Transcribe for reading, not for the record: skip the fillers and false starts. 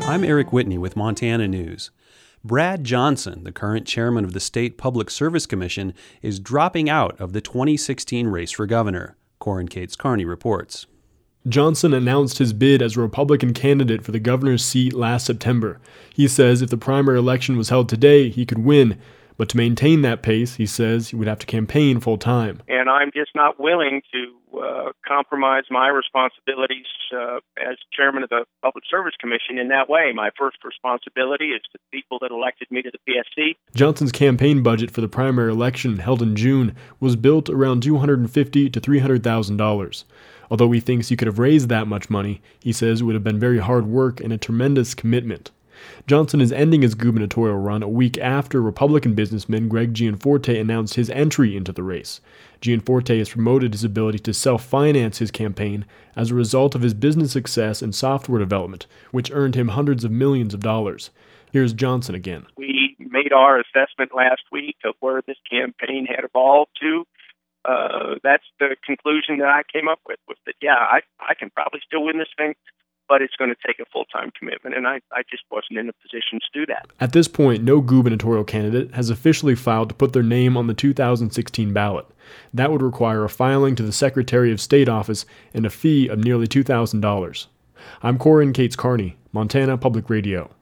I'm Eric Whitney with Montana News. Brad Johnson, the current chairman of the State Public Service Commission, is dropping out of the 2016 race for governor, Corin Cates Carney reports. Johnson announced his bid as a Republican candidate for the governor's seat last September. He says if the primary election was held today, he could win. But to maintain that pace, he says he would have to campaign full-time. And I'm just not willing to compromise my responsibilities as chairman of the Public Service Commission in that way. My first responsibility is to the people that elected me to the PSC. Johnson's campaign budget for the primary election held in June was built around $250,000 to $300,000. Although he thinks he could have raised that much money, he says it would have been very hard work and a tremendous commitment. Johnson is ending his gubernatorial run a week after Republican businessman Greg Gianforte announced his entry into the race. Gianforte has promoted his ability to self-finance his campaign as a result of his business success in software development, which earned him hundreds of millions of dollars. Here's Johnson again. We made our assessment last week of where this campaign had evolved to. That's the conclusion that I came up with, was that, I can probably still win this thing, but it's going to take a full-time commitment, and I just wasn't in a position to do that. At this point, no gubernatorial candidate has officially filed to put their name on the 2016 ballot. That would require a filing to the Secretary of State office and a fee of nearly $2,000. I'm Corin Cates Carney, Montana Public Radio.